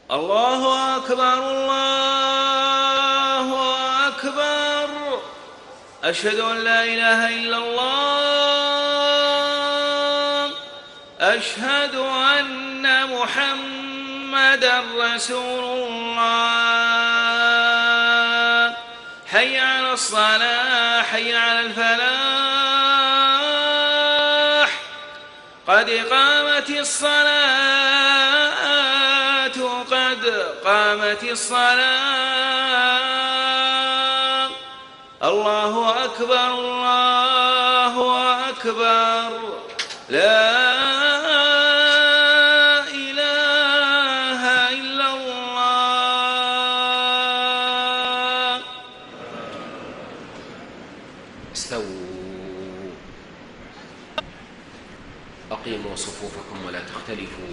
الله أكبر الله أكبر. أشهد أن لا إله إلا الله. أشهد أن محمدًا رسول الله. حي على الصلاة حي على الفلاح. قد قامت الصلاة قد قامت الصلاة. الله أكبر الله أكبر. لا إله إلا الله. استووا. أقيموا صفوفكم ولا تختلفوا.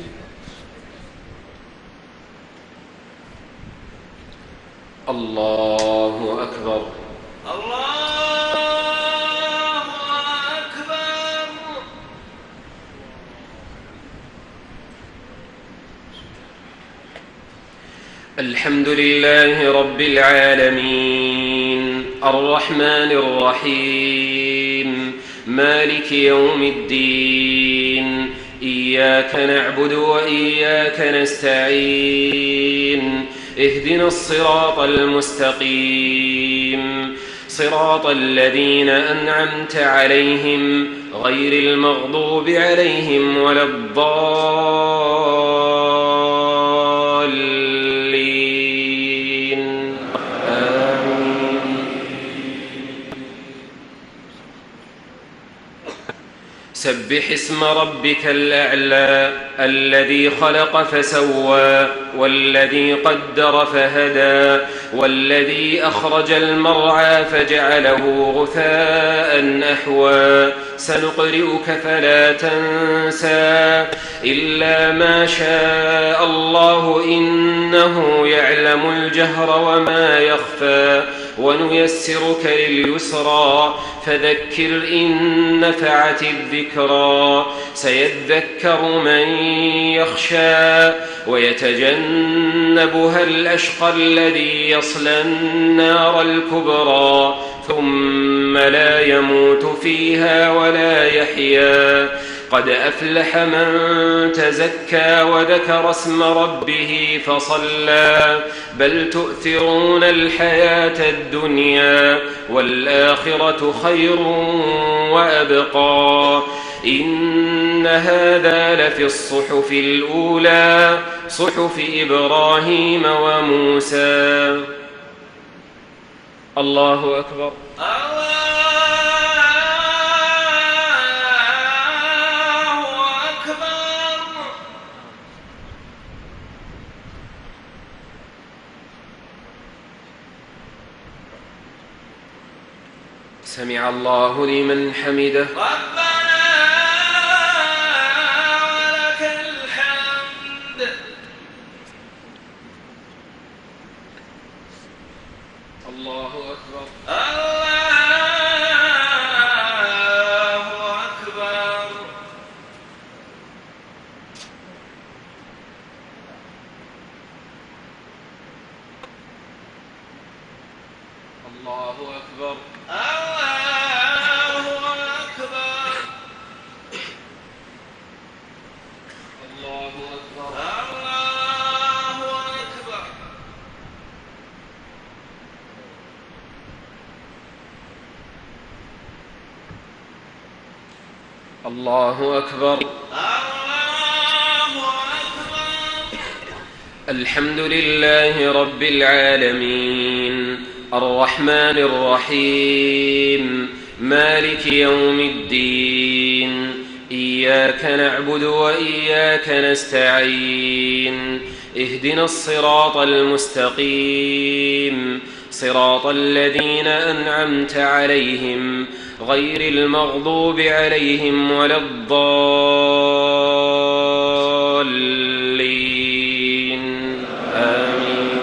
الله أكبر الله أكبر. الحمد لله رب العالمين الرحمن الرحيم مالك يوم الدين. إياك نعبد وإياك نستعين. اهدنا الصراط المستقيم صراط الذين أنعمت عليهم غير المغضوب عليهم ولا الضالين. آمين. سبح اسم ربك الأعلى الذي خلق فسوى والذي قدر فهدى والذي أخرج المرعى فجعله غثاء أحوى. سنقرئك فلا تنسى إلا ما شاء الله إنه يعلم الجهر وما يخفى. ونيسرك لليسرى فذكر إن نفعت الذكرى. سيذكر من يخشى ويتجنبها الأشقى الذي يصلى النار الكبرى ثم لا يموت فيها ولا يحيا. قد أفلح من تزكى وذكر اسم ربه فصلى. بل تؤثرون الحياة الدنيا والآخرة خير وأبقى. إن هذا لفي الصحف الأولى صحف إبراهيم وموسى. الله أكبر. سمع الله لمن حمده. ربنا ولك الحمد. الله أكبر. الله أكبر. الله أكبر. الله أكبر. الحمد لله رب العالمين الرحمن الرحيم مالك يوم الدين. إياك نعبد وإياك نستعين. اهدنا الصراط المستقيم صراط الذين أنعمت عليهم غير المغضوب عليهم ولا الضالين. آمين.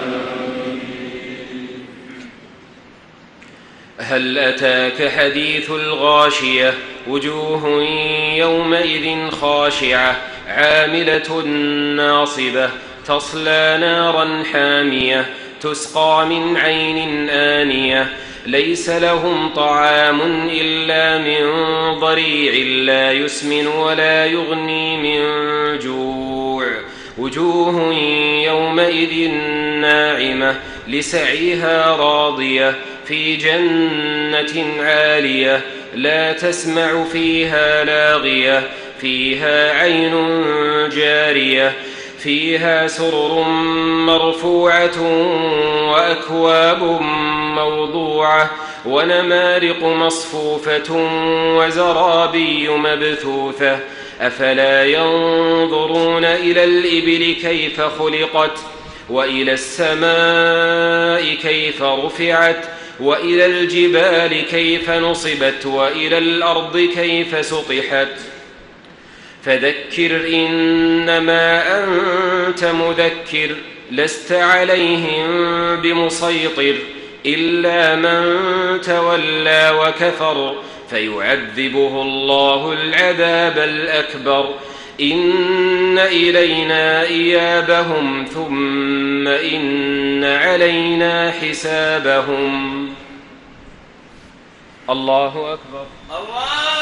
هل أتاك حديث الغاشية؟ وجوه يومئذ خاشعة عاملة ناصبة تصلى نارا حامية تسقى من عين آنية ليس لهم طعام إلا من ضريع لا يسمن ولا يغني من جوع وجوه يومئذ ناعمة لسعيها راضية في جنة عالية لا تسمع فيها لاغية فيها عين جارية فيها سرر مرفوعة وأكواب موضوعة ونمارق مصفوفة وزرابي مبثوثة أفلا ينظرون إلى الإبل كيف خلقت وإلى السماء كيف رفعت وإلى الجبال كيف نصبت وإلى الأرض كيف سطحت فذكر إنما أنت مذكر لست عليهم بمسيطر إلا من تولى وكفر فيعذبه الله العذاب الأكبر إن إلينا إيابهم ثم إن علينا حسابهم. الله أكبر. الله